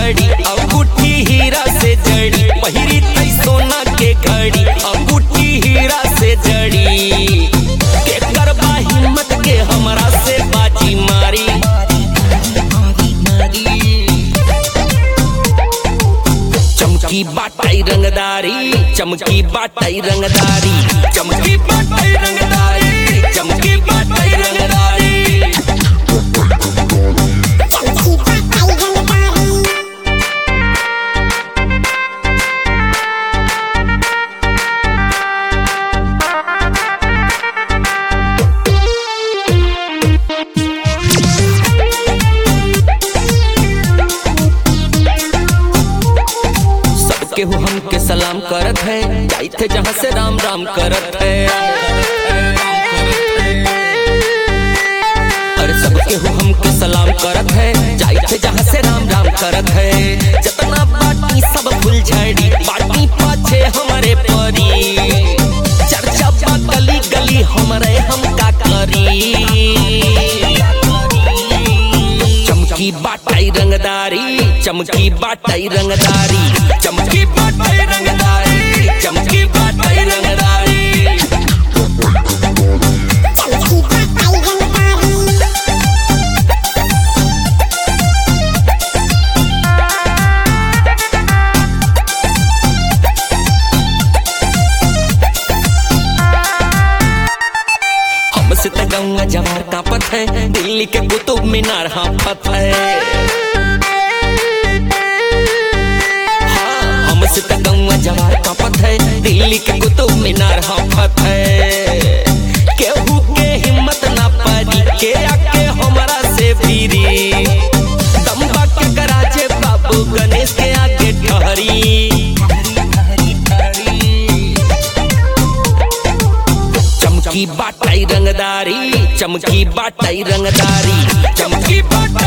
घड़ी अंगूठी हीरा से जड़ी पहिरी तई सोना के घड़ी अंगूठी हीरा से जड़ी के करबा हिम्मत के हमरा से बाजी मारी चमकी बाटाई रंगदारी चमकी बाटाई रंगदारी चमकी बाटाई रंगदारी चमकी बाटाई रंगदारी केहू हमके सलाम करत है जाई थे जहाँ से राम राम करत है अरे सब केहू हमके सलाम करत है जाई थे जहाँ से राम राम करत है जतना बाटी सब फूल झड़ी बाटी पाछे हमारे परी चर्चा बा गली गली हमारे हम का करी चमकी बाटाई रंगदारी चमकी बाटाई रंगदारी चमकी बाटाई रंगदारी चमकी बाटाई रंगदारी हमसे त गौवा जवार कांपत है दिल्ली के कुतुब मीनार हांफत है हमसे त गौवा जवार कांपत है दिल्ली के कुतुब मीनार हांफत है केहू के हिम्मत ना पड़ी के आके हमरा से भीरी दम्बा के गराजे बाबू गणेश के आगे ठहरी चमकी बाटाई रंगदारी चमकी बाटाई रंगदारी चमकी बाटाई